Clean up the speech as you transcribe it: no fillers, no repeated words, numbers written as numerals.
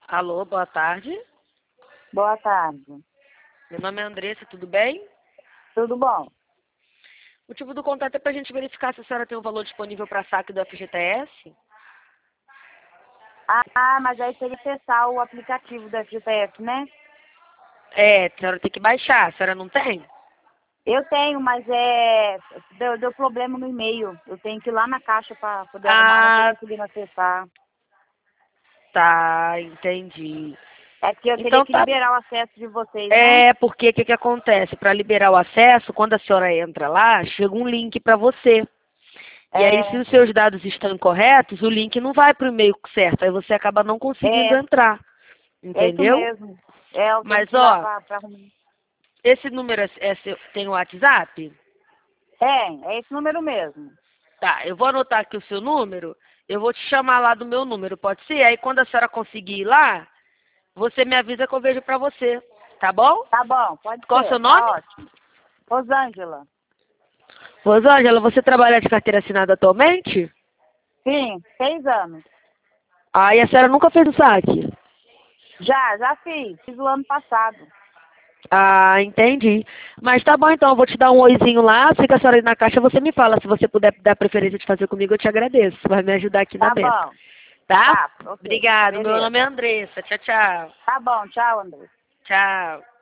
Alô, boa tarde. Boa tarde. Meu nome é Andressa, tudo bem? Tudo bom? O motivo do contato é para a gente verificar se a senhora tem um valor disponível para saque do FGTS. Mas aí teria que acessar o aplicativo da FGTS, né? É, a senhora tem que baixar, a senhora não tem? Eu tenho, mas deu problema no e-mail. Eu tenho que ir lá na caixa para poder arrumar, não Ah, estou conseguindo acessar. tá, entendi. É que eu teria Então que tá. liberar o acesso de vocês, né? É, porque o que acontece? Para liberar o acesso, quando a senhora entra lá, chega um link para você. E aí, se É, os seus dados estão incorretos, o link não vai para o e-mail certo. Aí você acaba não conseguindo é, entrar. é isso Entendeu? mesmo. Eu tenho Mas, que ir lá ó, para arrumar. esse número tem o WhatsApp? É esse número mesmo. Tá, eu vou anotar aqui o seu número, eu vou te chamar lá do meu número, pode ser? Aí quando a senhora conseguir ir lá, você me avisa que eu vejo pra você, tá bom? Tá bom, pode Qual é o ser, seu nome? tá ótimo. Rosângela. Rosângela, você trabalha de carteira assinada atualmente? Sim, 6 anos. Ah, e a senhora nunca fez o saque? Já fiz o ano passado. Ah, entendi. Mas tá bom então, eu vou te dar um oizinho lá, se que a senhora ir na caixa, você me fala. Se você puder dar preferência de fazer comigo, eu te agradeço. Vai me ajudar aqui na Tá meta. bom, Tá? tá, ok, Obrigado. Meu nome é beleza. Andressa. Tchau, tchau. Tá bom, tchau, André. Tchau.